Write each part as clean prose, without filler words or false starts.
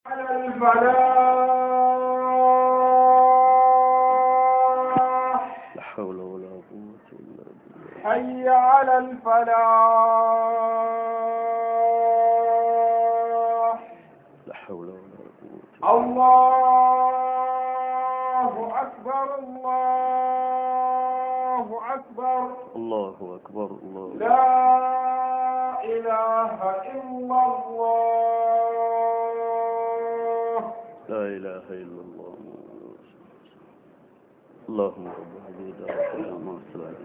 على الفلاح. لا حول ولا قوة إلا بالله. حي على الفلاح. لا حول ولا قوة. الله أكبر الله أكبر. الله أكبر الله. لا إله إلا الله. لا إله إلا الله. اللهم رب هذه الدعوة والسلام والصلاة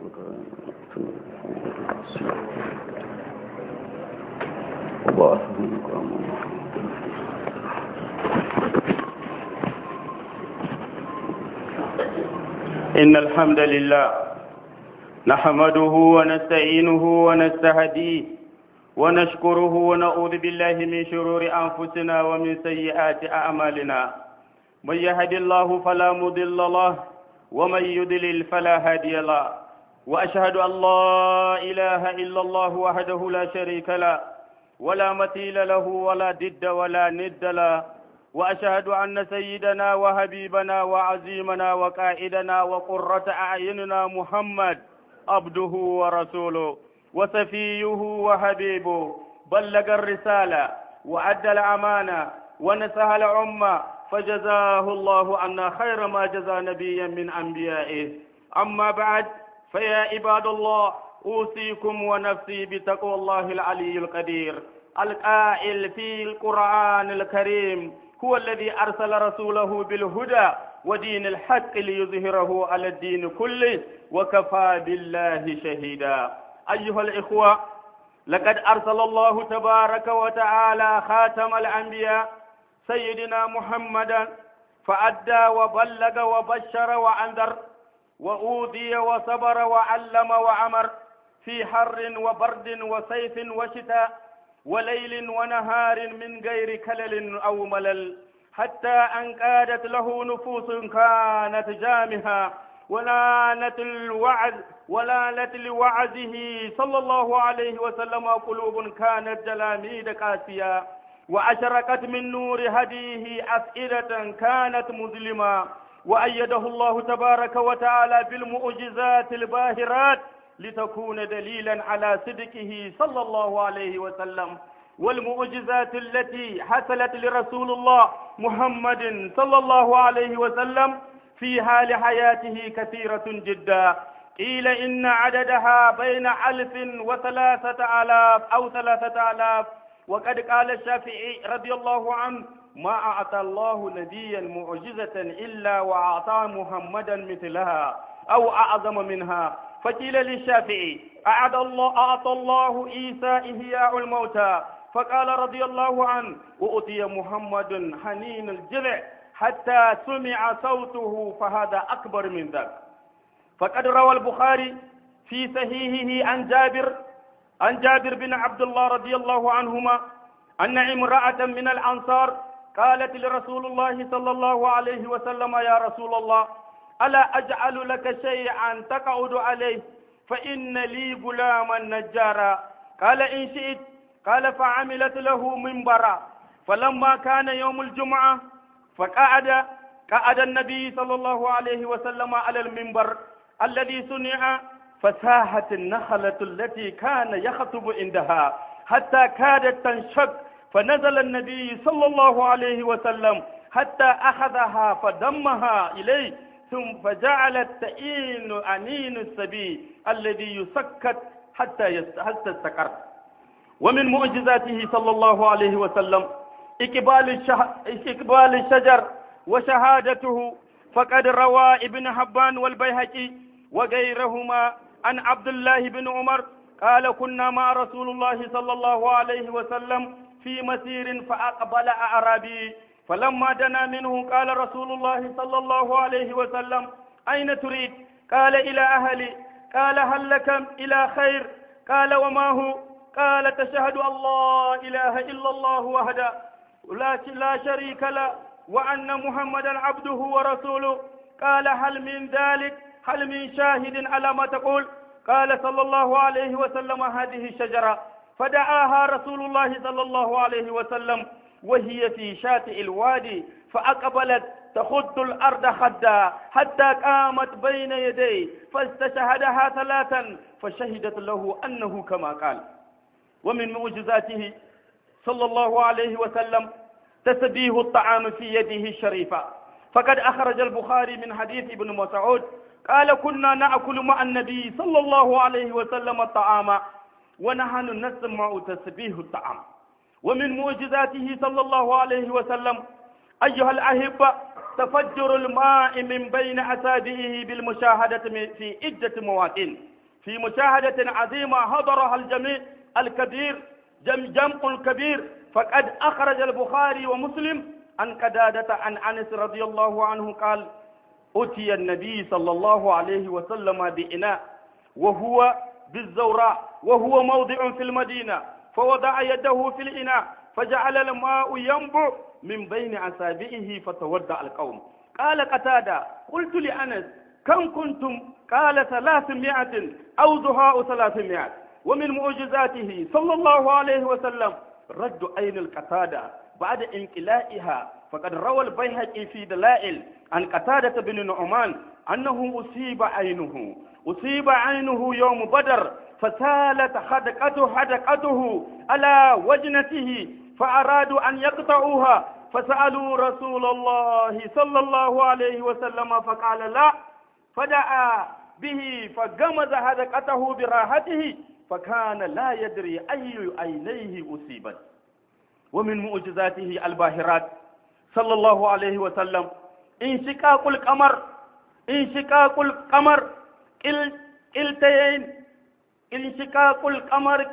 وبعثه مقاما. إن الحمد لله نحمده ونستعينه ونستهديه ونشكره ونعوذ بالله من شرور أنفسنا ومن سيئات أعمالنا. من يهد الله فلا مضل له ومن يضلل فلا هادي له، وأشهد أن لا إله إلا الله وحده لا شريك له ولا مثيل له ولا ضد ولا ند له، وأشهد أن سيدنا وحبيبنا وعظيمنا وقائدنا وقرة أعيننا محمد عبده ورسوله وصفيه وحبيبه، بلغ الرسالة وأدى الأمانة ونصح الأمة، فجزاه الله عنا خير ما جزى نبيا من أنبيائه. أما بعد، فيا عباد الله، أوصيكم ونفسي بتقوى الله العلي القدير القائل في القرآن الكريم: هو الذي أرسل رسوله بالهدى ودين الحق ليظهره على الدين كله وكفى بالله شهيدا. أيها الإخوة، لقد أرسل الله تبارك وتعالى خاتم الأنبياء سيدنا محمدا، فأدى وبلغ وبشر وأنذر وأوذي وصبر وعلم وأمر في حر وبرد وصيف وشتاء وليل ونهار من غير كلل أو ملل، حتى أن قادت له نفوس كانت جامها ولانت لوعزه صلى الله عليه وسلم قلوب كانت جلاميد قاسية، وأشرقت من نور هديه أفئدة كانت مظلمة، وأيده الله تبارك وتعالى بالمعجزات الباهرات لتكون دليلا على صدقه صلى الله عليه وسلم. والمعجزات التي حصلت لرسول الله محمد صلى الله عليه وسلم في حال حياته كثيرة جدا، قيل إن عددها بين 1000 و3000 أو 3000. وقد قال الشافعي رضي الله عنه: ما أعطى الله نبيا معجزة إلا وأعطى محمدا مثلها أو أعظم منها. فقيل للشافعي: أعطى الله عيسى إحياء الموتى، فقال رضي الله عنه: وأتي محمد حنين الجذع حتى سمع صوته، فهذا أكبر من ذلك. فقد روى البخاري في صحيحه عن جابر بن عبد الله رضي الله عنهما أن امرأة من الأنصار قالت لرسول الله صلى الله عليه وسلم: يا رسول الله، ألا أجعل لك شيئا تقعد عليه، فإن لي غلاما نجارا. قال: إن شئت. قال: فعملت له منبرا، فلما كان يوم الجمعة قعد النبي صلى الله عليه وسلم على المنبر الذي صنع، فساحت النخلة التي كان يخطب عندها حتى كادت تنشق، فنزل النبي صلى الله عليه وسلم حتى أخذها فضمها إليه، ثم فجعلت تئين أنين السبي الذي يسكت حتى استقر. ومن معجزاته صلى الله عليه وسلم إقبال الشجر وشهادته. فقد روى ابن حبان والبيهقي وغيرهما عن عبد الله بن عمر قال: كنا مع رسول الله صلى الله عليه وسلم في مسير، فأقبل أعرابي، فلما دنا منه قال رسول الله صلى الله عليه وسلم: أين تريد؟ قال: إلى أهلي. قال: هل لك إلى خير؟ قال: وما هو؟ قال: تشهد أن لا إله إلا الله وحده لا شريك له وأن محمدا عبده ورسوله. قال: هل من ذلك؟ هل من شاهد على ما تقول؟ قال صلى الله عليه وسلم: هذه الشجرة. فدعاها رسول الله صلى الله عليه وسلم وهي في شاطئ الوادي، فأقبلت تخد الأرض خدا حتى قامت بين يديه فاستشهدها ثلاثا فشهدت له أنه كما قال. ومن معجزاته صلى الله عليه وسلم تسبيه الطعام في يده الشريفة، فقد أخرج البخاري من حديث ابن مسعود قال: كنا نأكل مع النبي صلى الله عليه وسلم الطعام ونحن نسمع تسبيه الطعام. ومن معجزاته صلى الله عليه وسلم أيها الأحبة تفجر الماء من بين أصابعه بالمشاهدة في عدة مواطن، في مشاهدة عظيمة حضرها الجميع الكبير جمع الكبير. فقد أخرج البخاري ومسلم عن قتادة عن أنس رضي الله عنه قال: أتي النبي صلى الله عليه وسلم بإناء وهو بالزوراء وهو موضع في المدينة، فوضع يده في الإناء فجعل الماء ينبع من بين أصابعه فتودع القوم. قال قتادة: قلت لأنس: كم كنتم؟ قال 300 أو زهاء 300. ومن معجزاته صلى الله عليه وسلم رد عين القتادة بعد انقلائها، فقد روى البيهقي في دلائل عن قتادة بن نعمان أنه أصيب عينه يوم بدر، فسالت حدقته على وجنته، فأرادوا أن يقطعوها، فسألوا رسول الله صلى الله عليه وسلم فقال لا، فدعا به فغمز حدقته براحته، فكان لا يدري أي عينيه أصيبت. ومن معجزاته الباهرات صلى الله عليه وسلم انشقاق القمر انشقاق القمر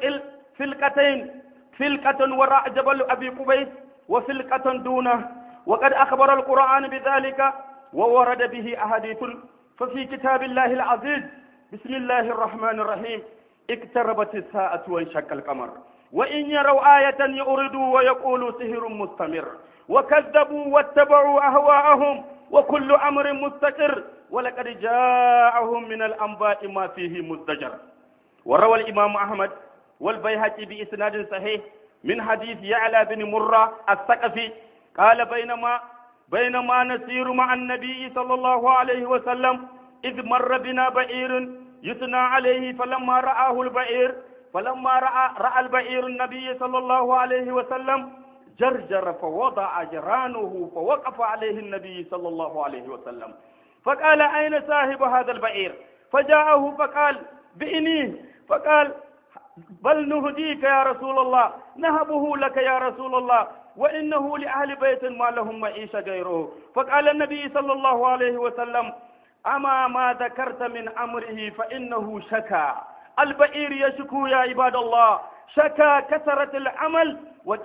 فلقة وراء جبل أبي قبيس وفلقة دونه، وقد أخبر القرآن بذلك وورد به أحاديث. ففي كتاب الله العزيز بسم الله الرحمن الرحيم: اقتربت الساعة وانشق القمر وإن يروا آية يعرضوا ويقولوا سحر مستمر وكذبوا واتبعوا أهواءهم وكل أمر مستقر ولقد جاءهم من الأنباء ما فيه مزدجر. وروى الإمام أحمد والبيهقي بإسناد صحيح من حديث يعلى بن مرة الثقفي قال: بينما نسير مع النبي صلى الله عليه وسلم إذ مر بنا بئير يثنى عليه، فلما رأى البئير النبي صلى الله عليه وسلم جرجر فوضع جرانه، فوقف عليه النبي صلى الله عليه وسلم فقال: أين صاحب هذا البئير؟ فجاءه فقال: بئنيه. فقال: بل نهديك يا رسول الله، نهبه لك يا رسول الله، وإنه لأهل بيت ما لهم معيشة غيره. فقال النبي صلى الله عليه وسلم: أما ما ذكرت من أمره فإنه شكا. البئير يشكو يا عباد الله، شكا كثرة العمل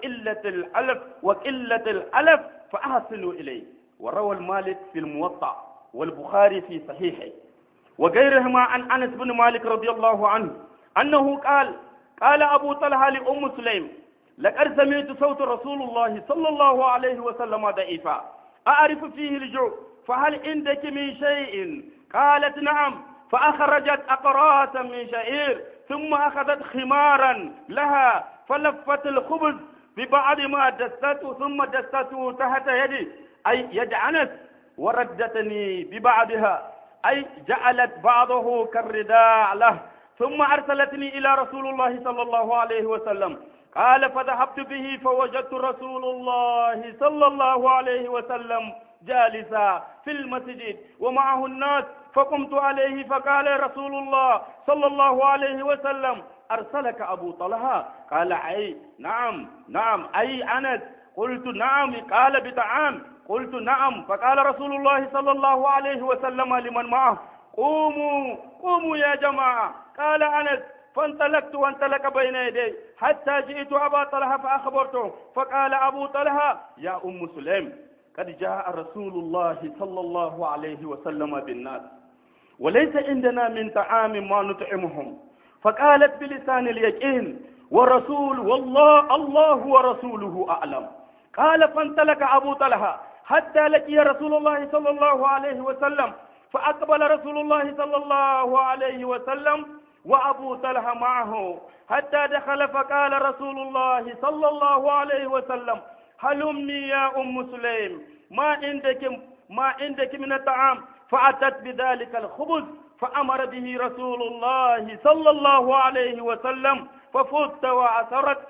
وقلة الألف فأحسنوا إليه. وروى المالك في الموطأ والبخاري في صحيحه وغيرهما عن أنس بن مالك رضي الله عنه أنه قال أبو طلحة لأم سليم: لقد سمعت صوت رسول الله صلى الله عليه وسلم ضعيفا أعرف فيه الجوع، فهل عندك من شيء؟ قالت: نعم. فأخرجت أقراصا من شعير ثم أخذت خمارا لها فلفت الخبز ببعض ما دسته ثم دسته تحت يدي أي يد أنس، وردتني ببعضها أي جعلت بعضه كالرداء له، ثم أرسلتني إلى رسول الله صلى الله عليه وسلم. قال: فذهبت به فوجدت رسول الله صلى الله عليه وسلم جالسا في المسجد ومعه الناس، فقمت عليه فقال رسول الله صلى الله عليه وسلم: أرسلك أبو طلحة؟ قال: أي نعم أي أنس؟ قلت: نعم. قال: بطعام؟ قلت: نعم. فقال رسول الله صلى الله عليه وسلم لمن معه: قوموا يا جماعة. قال أنس: فانطلقت وانطلق بين يدي حتى جئت أبا طلحة فأخبرته، فقال أبو طلحة: يا أم سليم، قد جاء رسول الله صلى الله عليه وسلم بالناس وليس عندنا من طعام ما نطعمهم. فقالت بلسان اليقين: ورسول والله الله ورسوله أعلم. قال: فانطلق أبو طلحة حتى لقي رسول الله صلى الله عليه وسلم، فأقبل رسول الله صلى الله عليه وسلم وأبو طلحة معه حتى دخل، فقال رسول الله صلى الله عليه وسلم: هلمي يا سليم ما عندك من الطعام، فأتت بذلك الخبز فأمر به رسول الله صلى الله عليه وسلم، ففزت وأثرت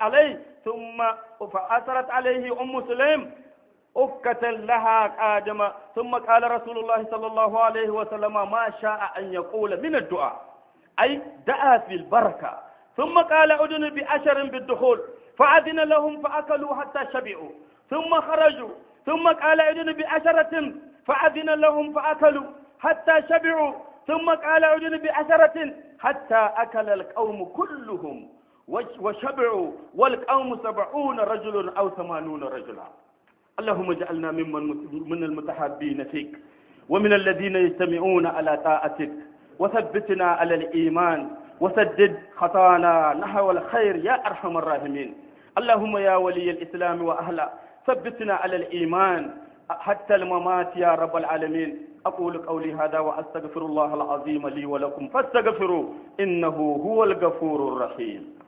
عليه سليم أفكة لها قادمة. ثم قال رسول الله صلى الله عليه وسلم ما شاء أن يقول من الدعاء، أي دعا في البركة. ثم قال أذن بأشر بالدخول، فأذن لهم فأكلوا حتى شبعوا، ثم خرجوا. ثم قال أذن بأشرة، فأذن لهم فأكلوا حتى شبعوا. ثم قال أذن بأشرة حتى أكل القوم كلهم وشبعوا، والقوم 70 رجل أو 80 رجلا. اللهم اجعلنا من المتحابين فيك، ومن الذين يجتمعون على طاعتك، وثبتنا على الإيمان، وسدد خطانا نحو الخير يا أرحم الراحمين. اللهم يا ولي الإسلام وأهله ثبتنا على الإيمان حتى الممات يا رب العالمين. أقول قولي هذا وأستغفر الله العظيم لي ولكم فاستغفروه إنه هو الغفور الرحيم.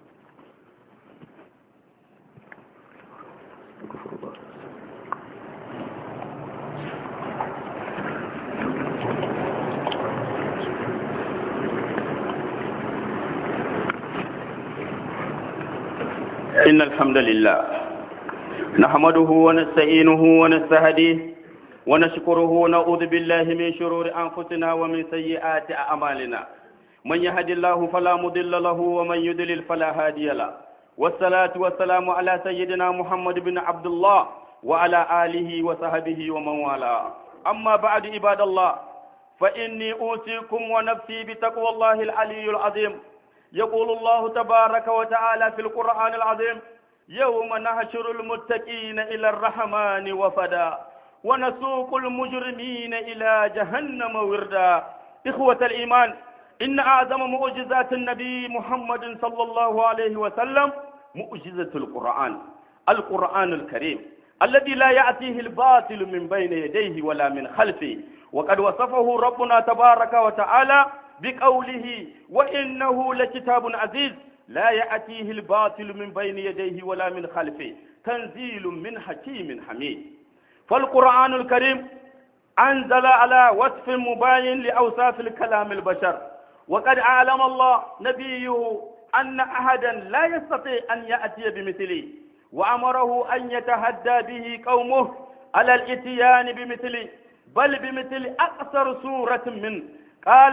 إن الحمد لله نحمده ونستعينه ونستهديه ونشكره ونعوذ بالله من شرور أنفسنا ومن سيئات أعمالنا. من يهد الله فلا مضل له ومن يضلل فلا هادي له، والصلاة والسلام على سيدنا محمد بن عبد الله وعلى آله وصحبه ومن والاه. أما بعد عباد الله، فإني أوصيكم ونفسي بتقوى الله العلي العظيم. يقول الله تبارك وتعالى في القرآن العظيم: يوم نحشر المتقين إلى الرحمن وفدا ونسوق المجرمين إلى جهنم وردا. إخوة الإيمان، إن أعظم معجزات النبي محمد صلى الله عليه وسلم معجزة القرآن الكريم الذي لا يأتيه الباطل من بين يديه ولا من خلفه. وقد وصفه ربنا تبارك وتعالى بقوله: وإنه لكتاب عزيز لا يأتيه الباطل من بين يديه ولا من خلفه تنزيل من حكيم حميد. فالقرآن الكريم أنزل على وصف مباين لأوصاف الكلام البشر، وقد أعلم الله نبيه أن أحدا لا يستطيع أن يأتي بمثله، وأمره أن يتهدى به قومه على الإتيان بمثله، بل بمثل أقصر سورة منه. قال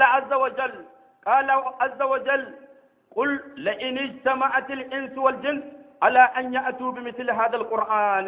عز وجل: قل لئن اجتمعت الإنس والجن على أن يأتوا بمثل هذا القرآن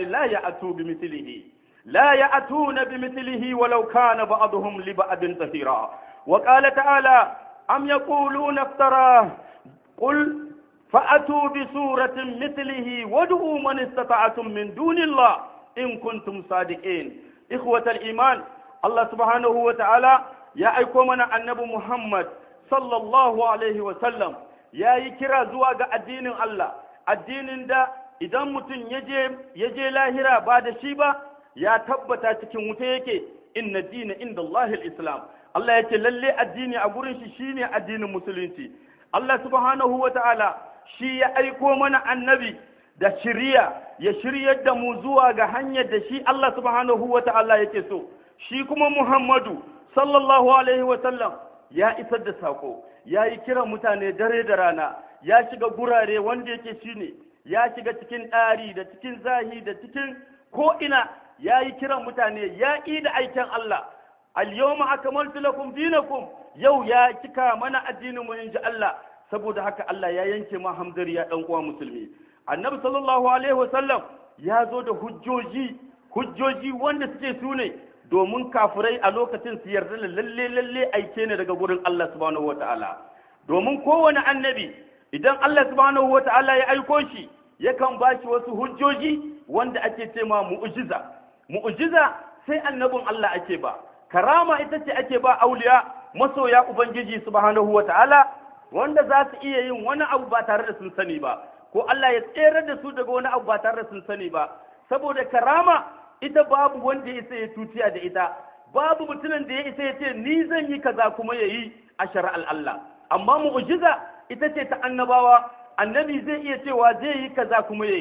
لا يأتون بمثله ولو كان بعضهم لبعض ظهيرا. وقال تعالى: أم يقولون افتراه قل فأتوا بسورة مثله وادعوا من استطعتم من دون الله إن كنتم صادقين. إخوة الإيمان، الله سبحانه وتعالى ya aiko mana annabi Muhammad sallallahu alaihi wasallam ya yi kira zuwa ga addinin Allah, addinin da idan mutum ya je lahira ba da shi ba ya tabbata cikin wuta yake. Inna dina inda Allahil Islam. Allah ya ce lalle addini a gurin shi shine addinin musulunci. Allah subhanahu wa ta'ala shi ya aiko mana annabi da ya shiryar da mu zuwa ga hanyar da shi Allah subhanahu wa ta'ala yake so. Shi kuma Muhammadu sallallahu alaihi wasallam ya isar da sako, ya yi kiran mutane dare da rana, ya shiga gurare wanda yake shine, ya shiga cikin ɗari da cikin zahi da cikin ko'ina, ya yi kiran mutane, ya yi da aikin Allah. Al-yawma akmaltu lakum dinakum, yau ya cika mana addinin mu inji Allah. Saboda haka Allah ya yanke ma hamdari ya dan uwa musulmi. Annabi sallallahu alaihi wasallam ya zo da hujjoji wanda suke sune domin kafirai a lokacin su yarda lalle aike ne daga gurin Allah subhanahu wataala. Domin kowane annabi idan Allah subhanahu wataala ya aiko shi yakan ba shi wasu hujjoji wanda ake ce ma mu'jiza sai annabin Allah ake ba. Karama ita ce ake ba auliya masoya ubangiji subhanahu wataala wanda za su iya yin wani abu ba tare da sun sani ba, ko Allah ya tsere da su daga wani abu ba tare da sun sani ba. Saboda karama ita babu wanda ya isa ya tutiya da ita, babu mutumin da ya isa ya ce ni zan yi kaza kuma ya yi a shari'ar Allah. Amma mu'jiza ita ce ta annabawa, annabi zai iya cewa zai yi kaza kuma ya yi.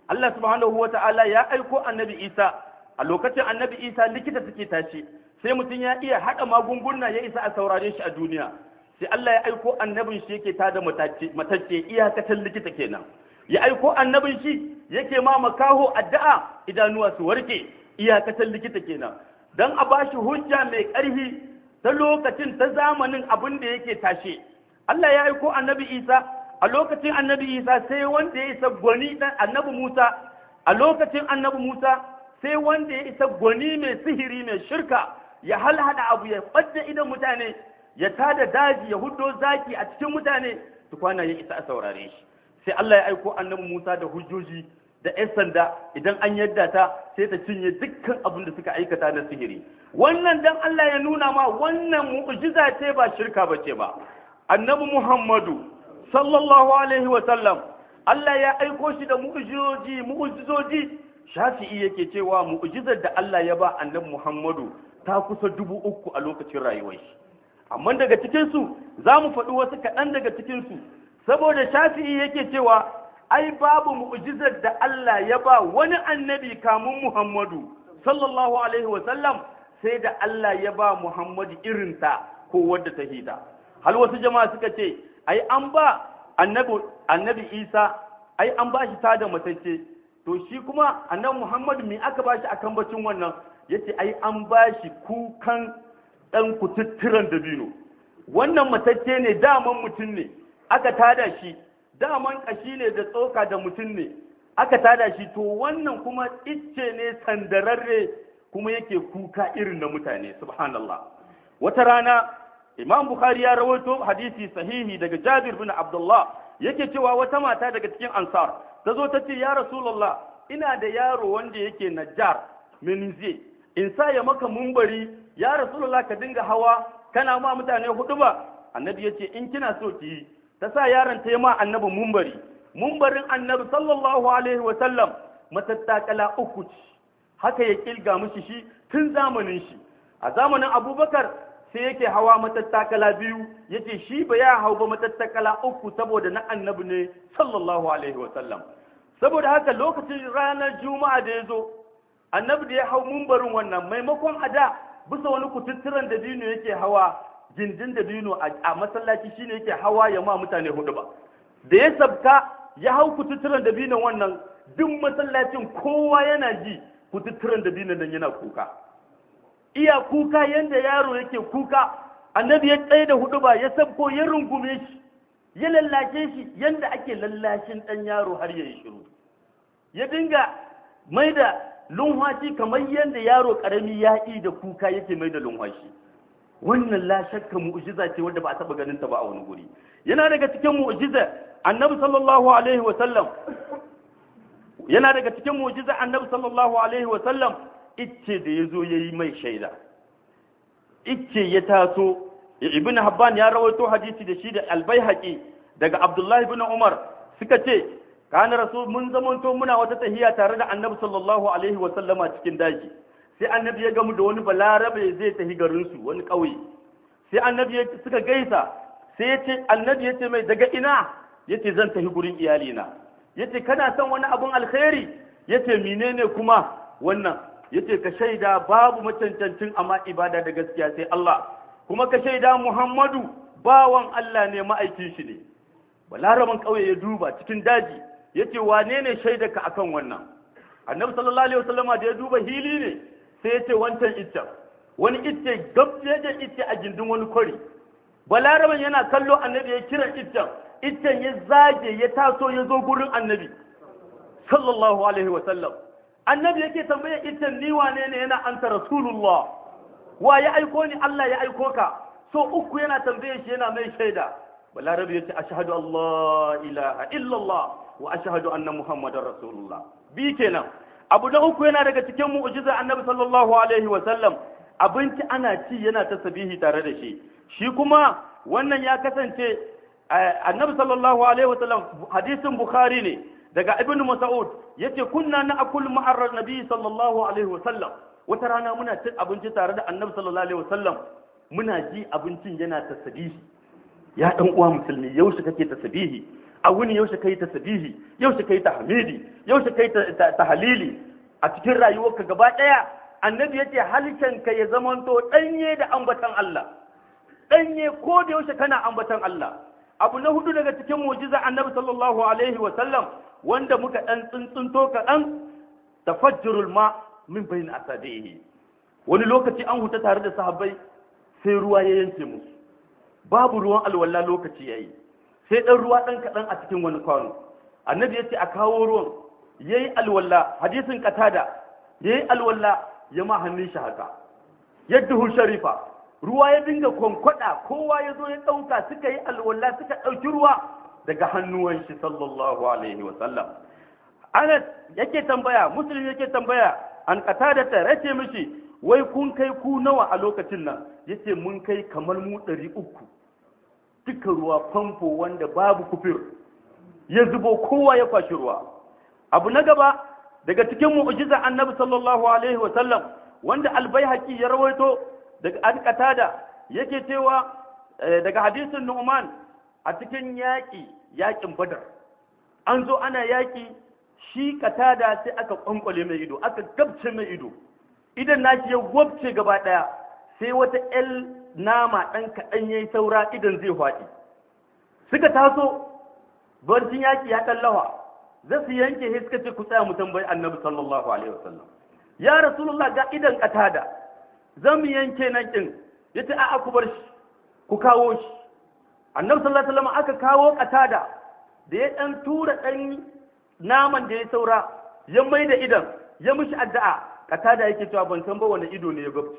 Allah subhanahu wata'ala ya aiko annabi Isa a lokacin annabi Isa likita take tashi sai mutum ya iya haɗa magunguna ya isa a saurare shi a duniya sai Allah ya aiko annabin shi yake tada matacce iyakacin likita kenan ya aiko annabin shi yake ma makaho addu'a idanuwa su warke iyakacin likita kenan dan a bashi hujja mai ƙarfi ta lokacin ta zamanin abin da yake tashe Allah ya aiko annabi Isa a lokacin annabi Isa sai wanda ya isa gwani dan annabi Musa a lokacin annabi Musa sai wanda ya isa gwani mai sihiri mai shirka ya halhada abu ya ɓadda idan mutane ya tada daji ya huddo zaki a cikin mutane tukwana ya isa a saurare shi sai Allah ya aiko annabi Musa da hujjoji da ƴan sanda idan an yadda ta sai ta cinye dukkan abin da suka aikata na sihiri wannan dan Allah ya nuna ma wannan mu'jiza ce ba shirka bace ba annabi Muhammadu sallallahu alaihi wa sallam Allah ya aiko shi da mu'jizoji Shafi'i yake cewa mu'jizar da Allah ya ba annabi Muhammadu ta kusa 3,000 a lokacin rayuwar shi amma daga cikin su zamu faɗi wasu kaɗan daga cikin su saboda Shafi'i yake cewa ai babu mu'jizar da Allah ya ba wani annabi kamun Muhammadu sallallahu alaihi wa sallam sai da Allah ya ba Muhammadu irinta ko wadda ta hita hal wasu jama'a suka ce ai an ba annabi Isa ai an ba shi tada matacce to shi kuma annabi Muhammadu me aka ba shi akan bacin wannan yace ai an ba shi kukan dan kututturan dabino wannan matacce ne daman mutum ne aka tada shi daman kashi ne da tsoka da mutum ne aka tada shi to wannan kuma icce ne sandararre kuma yake kuka irin na mutane subhanallah wata rana Imam Bukhari ya rawaito hadisi sahihi daga Jabir bin Abdullah yake cewa wata mata daga cikin Ansar ta zo ta ce ya Rasulullah ina da yaro wanda yake Najjar Minzi in sa ya maka mumbari ya Rasulullah ka dinga hawa kana ma mutane hudu ba annabi yace in kina so ki yi ta sa yaron ta yi ma annabi mumbarin annabi sallallahu alaihi wa sallam matattakala 3 haka ya kilga mishi shi tun zamanin shi a zamanin Abubakar sai yake hawa matattakala 2 yace shi ba ya hau ba matattakala 3 saboda na annabi ne sallallahu alaihi wa sallam saboda haka lokacin ranar juma'a da yazo annabi da ya hau mumbarin wannan maimakon ada bisa wani kututturan da dino yake hawa gindin da dino a masallaci shine yake hawa ya ma mutane hudu ba da ya sabka ya hau kututturan da dino wannan duk masallacin kowa yana ji kututturan da dino nan yana kuka iya kuka yanda yaro yake kuka annabi ya tsaye da hudu ba ya sabko ya rungume shi ya lallace shi yanda ake lallashin dan yaro har ya yi shiru ya dinga mai da lunwashi kamar yanda yaro karami ya yi da kuka yake mai da lunwashi wannan la shakka mu'jiza ce wanda ba a taba ganin ta ba a wani guri yana daga cikin mu'jiza annabi sallallahu alaihi wa sallam yana daga cikin mu'jiza annabi sallallahu alaihi wa sallam icce da yazo yayi mai shaida icce ya taso ibn Habban ya rawaito hadisi da shi da al-Baihaqi daga Abdullah ibn Umar suka ce kana rasul mun zamanto muna wata tahiya tare da annabi sallallahu alaihi wa sallama cikin daji sai annabi ya gamu da wani balarabe zai tafi garin su wani kauye sai annabi suka gaisa sai yace annabi yace mai daga ina yace zan tafi gurin iyalina yace kana son wani abun alkhairi yace menene kuma wannan yace ka shaida babu macancancin amma ibada da gaskiya sai Allah kuma ka shaida Muhammadu bawan Allah ne ma'aikin shi ne balaraban kauye ya duba cikin daji yace wane ne shaidarka akan wannan annabi sallallahu alaihi wasallama da ya duba hili ne sai yace wancan icce wani icce gabjeje icce a gindin wani kwari balaraban yana kallo annabi ya kira iccen ya zage ya taso ya zo gurin annabi sallallahu alaihi wasallam annabi yake tambaye iccen ni wane ne yana anta rasulullah wa ya aiko ni Allah ya aiko ka so uku yana tambaye shi yana mai shaida balarabi yace ashhadu Allah ilaha illallah wa ashhadu anna muhammadar rasulullah bi kenan abu da uku yana daga cikin mu'jiza annabi sallallahu alaihi wa sallam abinci ana ci yana tasbihi tare da shi shi kuma wannan ya kasance annabi sallallahu alaihi wa sallam hadisin bukhari ne daga ibn mas'ud yace kunna na'kul ma'ar nabi sallallahu alaihi wa sallam wata rana muna cin abinci tare da annabi sallallahu alaihi wa sallam muna ji abincin yana tasbihi ya dan uwa musulmi yaushe kake tasbihi a wuni yaushe kai tasbihi, yaushe kai tahmidi, yaushe kai tahlili a cikin rayuwarka gaba daya. Annabi yace halshenka ya zamanto danye da ambatan Allah, danye ko da yaushe kana ambatan Allah. Abu na hudu daga cikin mu'jiza Annabi sallallahu alaihi wa sallam wanda muka dan tsuntsunto kaɗan, tafajjurul ma min bayin asabihi. Wani lokaci an huta tare da sahabbai sai ruwa ya yanke musu, babu ruwan alwala lokaci yayi, sai dan ruwa dan kaɗan a cikin wani kwano. Annabi yace a kawo ruwan, yayi alwala, hadisin Qatada, yayi alwala ya ma hannun shi haka, yadduhu sharifa, ruwa ya dinga kwankwada, kowa ya zo ya ɗauka, suka yi alwala suka ɗauki ruwa daga hannuwan shi sallallahu alaihi wa sallam. Anas yake tambaya, Muslim yake tambaya, an Qatada ta race mishi, wai kun kai ku nawa a lokacin nan? Yace mun kai kamar mu 300, duka ruwa famfo wanda babu kufir, ya zubo kowa ya kwashi ruwa. Abu na gaba daga cikin mu'jiza Annabi sallallahu alaihi wa sallam wanda Al-Baihaqi ya rawaito daga an Qatada yake cewa daga hadisin Nu'man a cikin yaƙin Badar, an zo ana yaƙi, shi Qatada sai aka kwankwale mai ido, aka gabce mai ido, idan nashi ya gwabce gaba ɗaya, sai wata ƴar nama ɗan kaɗan yayi saura idan zai faɗi. Suka taso barcin yaƙi ya ɗan lawa, za su yanke sai suka ce ku tsaya mu tambayi Annabi sallallahu alaihi wasallam, ya Rasulullah ga idan Qatada zan mu yanke nan kin. Yace a'a ku bar shi, ku kawo shi. Annabi sallallahu alaihi wasallam aka kawo Qatada, da ya dan tura dan naman da ya saura, ya mai da idan, ya mishi addu'a. Qatada yake cewa ban san ba wani ido ne ya gabci,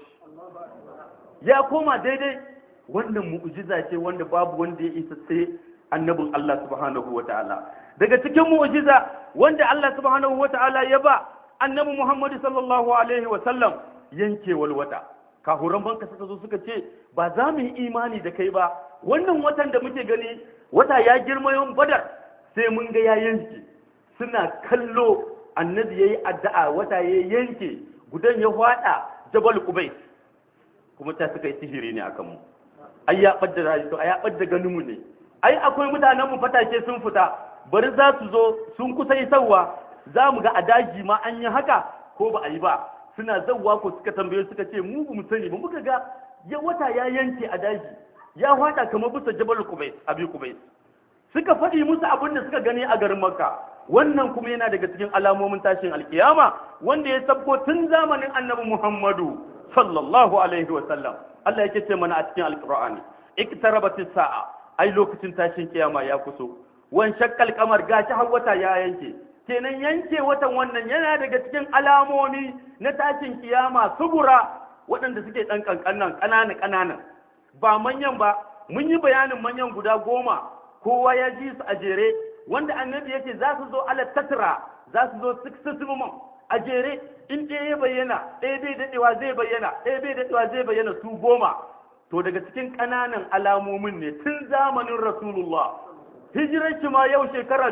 ya koma daidai. Wannan mu'jiza ce wanda babu wanda ya isa sai annabin Allah subhanahu wataala. Daga cikin mu'jiza wanda Allah subhanahu wataala ya ba annabi Muhammad sallallahu alaihi wasallam, yankewar wata. Kahuran banka suka zo suka ce ba za mu yi imani da kai ba, wannan watan da muke gani wata ya girma yawan Badar, sai mun ga ya yanke. Suna kallo annabi yayi addu'a, wata ya yanke, gudan ya hwada Jabal Qubais, kuma ta suka yi sihiri ne akan mu. Ai ya badda rayu, to ai ya badda ganin mu ne. Ai akwai mutanen mu fatake sun fita, bari za su zo sun kusa isarwa, za mu ga a daji ma an yi haka ko ba a yi ba. Suna zawwa ko suka tambaye suka ce mu mu sani ba, muka ga ya wata ya yanke a daji, ya hada kamar bisa Jabal Qubais, Abi Qubais. Suka faɗi musu abin da suka gani a garin Makka. Wannan kuma yana daga cikin alamomin tashin alkiyama wanda ya sabko tun zamanin Annabi Muhammadu sallallahu alaihi wa sallam. Allah yake ce mana a cikin Alqur'ani, iktarabatis sa'a, ai lokacin tashin kiyama ya kuso. Wan shakkal kamar gashi har wata ya yanke. Kenan yanke watan wannan yana daga cikin alamomi na tashin kiyama subura, waɗanda suke ɗan ƙanana ba manyan ba. Mun yi bayanin manyan guda 10, kowa ya ji su a jere, wanda annabi yake za su zo ala tatra, za su zo 6 a jere. In ɗaya ya bayyana, ɗaya bai daɗewa zai bayyana, ɗaya bai daɗewa zai bayyana, su 10. To daga cikin ƙananan alamomin ne tun zamanin Rasulullah, hijirar shi ma yau shekara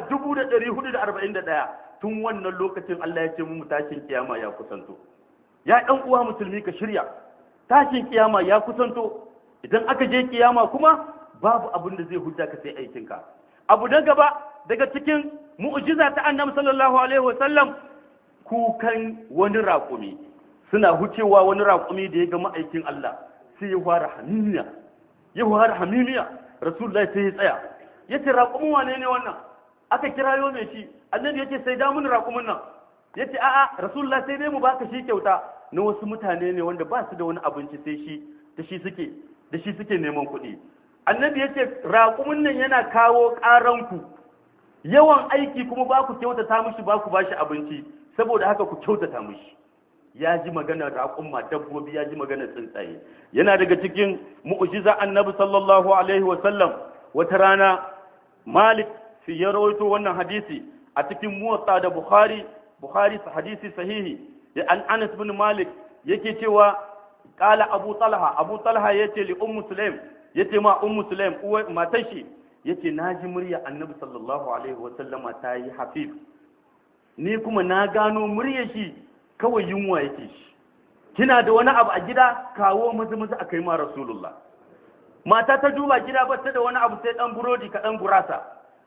1441, tun wannan lokacin Allah ya ce mu tashin kiyama ya kusanto. Ya ɗan uwa musulmi ka shirya, tashin kiyama ya kusanto. Idan aka je kiyama kuma babu abin da zai hujja ka sai aikinka. Abu na gaba daga cikin mu'jiza ta Annabi sallallahu alaihi wasallam, kukan wani raƙumi. Suna hucewa wani raƙumi da ya ga ma'aikin Allah, sai ya fara hamimiya. Rasulullahi sai ya tsaya, yace raƙumin wane ne wannan? Aka kirayo mai shi. Annabi yace sai da mun raƙumin nan. Yace a'a Rasulullah, sai dai mu baka shi kyauta. Na wasu mutane ne wanda ba su da wani abinci sai shi, da shi suke neman kuɗi. Annabi yace raƙumin nan yana kawo ƙaranku, yawan aiki kuma ba ku kyautata mishi, ba ku bashi abinci, saboda haka ku kyautata mishi. Ya ji maganar raƙumma, dabbobi, ya ji maganar tsuntsaye. Yana daga cikin mu'jiza Annabi sallallahu alaihi wa sallam, wata rana Malik fi ya rawaito wannan hadisi a cikin Muwatta da Bukhari hadisi sahihi, ya an Anas bin Malik yake cewa qala Abu Talha yace li Ummu Sulaim, yace ma Ummu Sulaim uwar matar shi, yace naji murya Annabi sallallahu alaihi wa sallama ta yi hafif, ni kuma na gano muryar shi kawai yunwa yake shi. Kina da wani abu a gida, kawo maza akai ma Rasulullah. Mata ta duba gida ba ta da wani abu sai dan burodi ka dan gurasa.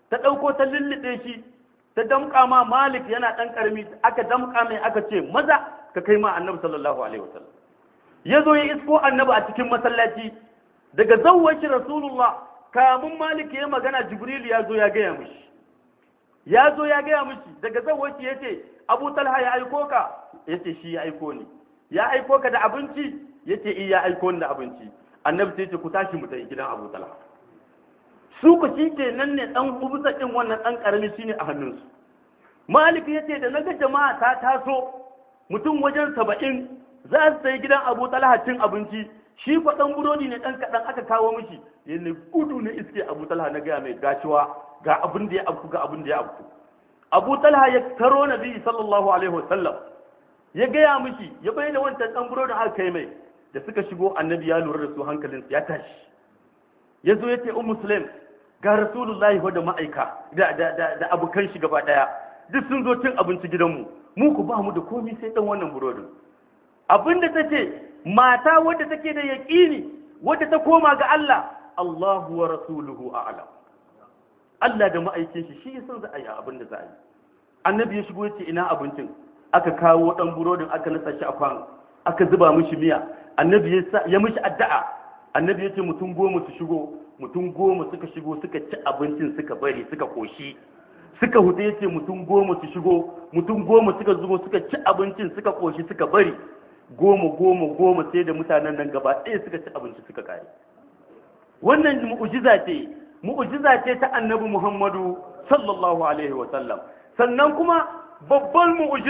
ta ɗauko ta lullube shi ta damƙa ma Malik yana ɗan ƙarami, aka damƙa mai aka ce maza ka kai ma annabi sallallahu alaihi wasallam. Ya zo ya isko annabi a cikin masallaci, daga zawwar shi Rasulullah kamun Malik ya magana Jibril ya zo ya gaya mishi. Ya zo ya gaya mishi daga zawwar shi yace Abu Talha ya aiko ka, yace shi ya aiko ni. Ya aiko ka da abinci, yace ya aiko ni da abinci. Annabi sai ce ku tashi mu tafi gidan Abu Talha. Su ku shi ke nan ne ɗan kubusa ɗin wannan ɗan ƙarami shi ne a hannunsu. Malik ya ce da na ga jama'a ta taso mutum wajen 70 za su sayi gidan Abu Talha cin abinci, shi kwa ɗan burodi ne ɗan kaɗan aka kawo mishi, yana gudu na iske Abu Talha na gaya mai gashiwa ga abin da ya afku ga abin da ya afku. Abu Talha ya taro Nabi sallallahu alaihi wasallam ya gaya mishi ya bayyana wancan ɗan burodin aka kai mai, da suka shigo annabi ya lura da su hankalinsu ya tashi. Ya zo ya ce Muslim ga Rasulullahi wadda ma'aika da abokan shi gaba daya duk sun zo cin abinci gidanmu, mu ku ba mu da komai sai dan wannan burodin. Abinda ta ce mata wadda take da yaƙini wadda ta koma ga Allah, Allahu wa rasuluhu a'lam. Allah da ma'aikin shi ya san za a yi abin da za a yi. Annabi ya shigo ya ce ina abincin, aka kawo dan burodin aka nasa shi a kwano, aka zuba mishi miya, annabi ya mishi addu'a. Annabi ya ce mutum 10 su shigo, mutum 10 suka shigo suka ci abincin suka bari suka koshi, suka hudu ya ce mutum 10 su shigo, mutum 10 suka zubo suka ci abincin suka koshi suka bari, 10 sai da mutanen nan gaba ɗaya suka ci abinci suka kare. Wannan mu'ujiza ce ta annabi Muhammadu sallallahu alaihi wa sallam. Sannan kuma babban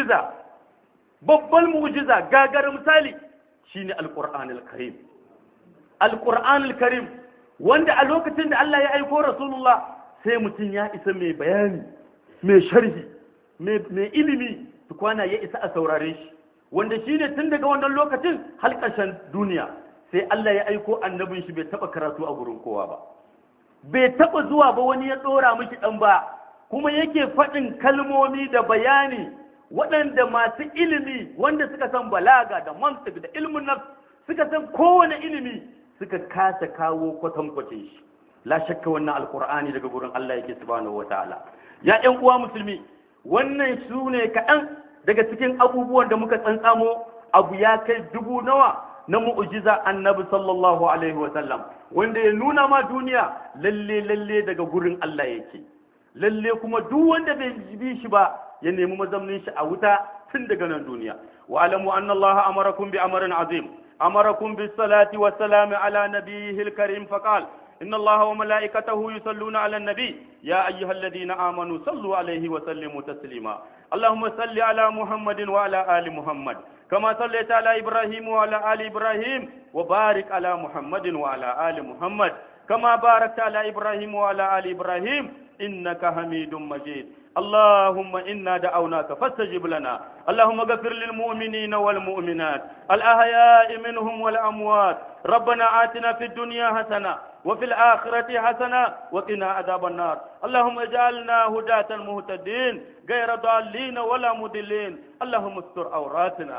mu'ujiza gagar misali shine alqur'anul karim. Alƙur'anul Karim wanda a lokacin da Allah ya aiko Rasulullah sai mutum ya isa mai bayani, mai sharhi, mai ilimi tukwana ya isa a saurare shi, wanda shi ne tun daga wannan lokacin har ƙarshen duniya sai Allah ya aiko annabin shi bai taɓa karatu a gurin kowa ba, bai taɓa zuwa ba wani ya ɗora miki ɗan ba, kuma yake faɗin kalmomi da bayani waɗanda masu ilimi wanda suka san balaga da mantiq da ilmin nafs suka san kowane ilimi suka kasa kawo kwatankwacin shi. La shakka wannan alkur'ani daga gurin Allah yake subhanahu wataala. Ya ƴan uwa musulmi, wannan su ne kaɗan daga cikin abubuwan da muka tsantsamo, abu ya kai 1000 nawa na mu'jiza annabi sallallahu alaihi wa sallam, wanda ya nuna ma duniya lalle daga gurin Allah yake. Lalle kuma duk wanda bai bi shi ba ya nemi mazamnin shi a wuta tun daga nan duniya. Wa alamu anna Allah amarakum bi amrin azim. أمركم بالصلاة والسلام على نبيه الكريم فقال إن الله وملائكته يصلون على النبي يا أيها الذين آمنوا صلوا عليه وسلموا تسليما اللهم صل على محمد وعلى آل محمد كما صليت على إبراهيم وعلى آل إبراهيم وبارك على محمد وعلى آل محمد كما باركت على إبراهيم وعلى آل إبراهيم إنك حميد مجيد اللهم إنا دعوناك فاستجب لنا اللهم اغفر للمؤمنين والمؤمنات الأحياء منهم والأموات ربنا آتنا في الدنيا حسنة وفي الآخرة حسنة وقنا عذاب النار اللهم اجعلنا هداة مهتدين غير ضالين ولا مضلين اللهم استر عوراتنا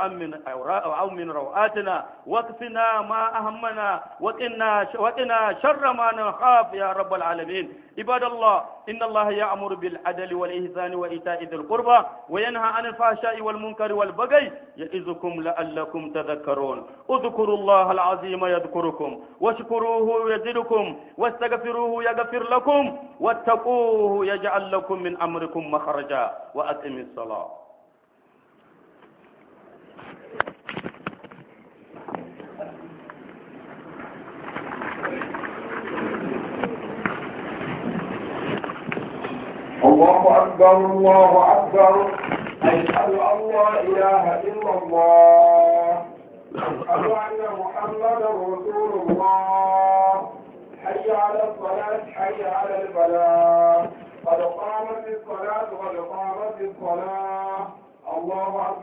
وأمن روآتنا واكفنا ما أهمنا وقنا شر ما نخاف يا رب العالمين عباد الله إن الله يأمر بالعدل والإحسان وإيتاء ذي القربى وينهى عن الفحشاء والمنكر والبغي يعظكم لعلكم تذكرون اذكروا الله العظيم يذكركم واشكروه يزدكم واستغفروه يغفر لكم واتقوه يجعل لكم من أمركم مخرجا وأقم الصلاة. الله أكبر الله أكبر أشهد أن لا إله إلا الله أشهد أن محمدا رسول الله حي على الصلاة حي على الفلاح قد قامت الصلاة قد قامت الصلاة الله أكبر.